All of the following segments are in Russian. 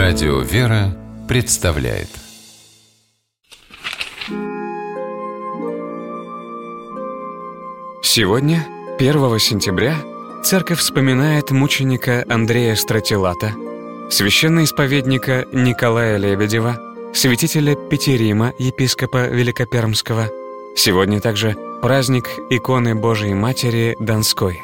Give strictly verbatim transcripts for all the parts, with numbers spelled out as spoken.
Радио «Вера» представляет. Сегодня, первого сентября, церковь вспоминает мученика Андрея Стратилата, священноисповедника Николая Лебедева, святителя Петерима, епископа Великопермского. Сегодня также праздник иконы Божией Матери Донской.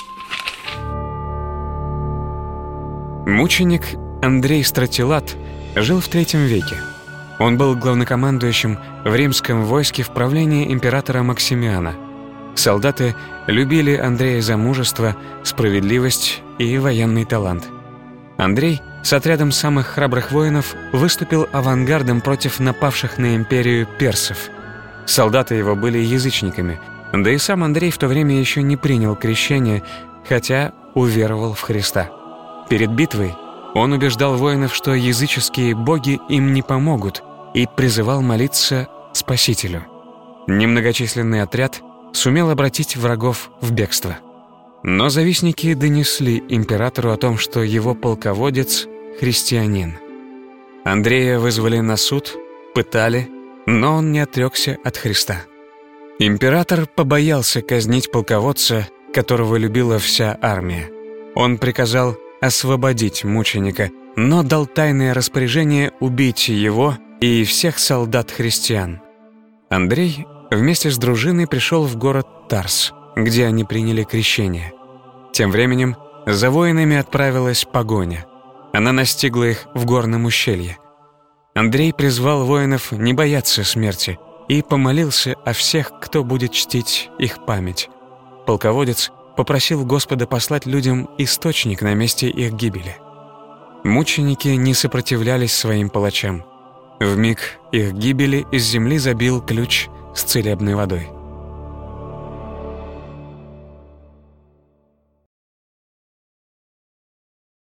Мученик Андрей Стратилат жил в третьем веке. Он был главнокомандующим в римском войске в правлении императора Максимиана. Солдаты любили Андрея за мужество, справедливость и военный талант. Андрей с отрядом самых храбрых воинов выступил авангардом против напавших на империю персов. Солдаты его были язычниками, да и сам Андрей в то время еще не принял крещение, хотя уверовал в Христа. Перед битвой он убеждал воинов, что языческие боги им не помогут, и призывал молиться Спасителю. Немногочисленный отряд сумел обратить врагов в бегство. Но завистники донесли императору о том, что его полководец – христианин. Андрея вызвали на суд, пытали, но он не отрекся от Христа. Император побоялся казнить полководца, которого любила вся армия. Он приказал освободить мученика, но дал тайное распоряжение убить его и всех солдат-христиан. Андрей вместе с дружиной пришел в город Тарс, где они приняли крещение. Тем временем за воинами отправилась погоня. Она настигла их в горном ущелье. Андрей призвал воинов не бояться смерти и помолился о всех, кто будет чтить их память. Полководец попросил Господа послать людям источник на месте их гибели. Мученики не сопротивлялись своим палачам. В миг их гибели из земли забил ключ с целебной водой.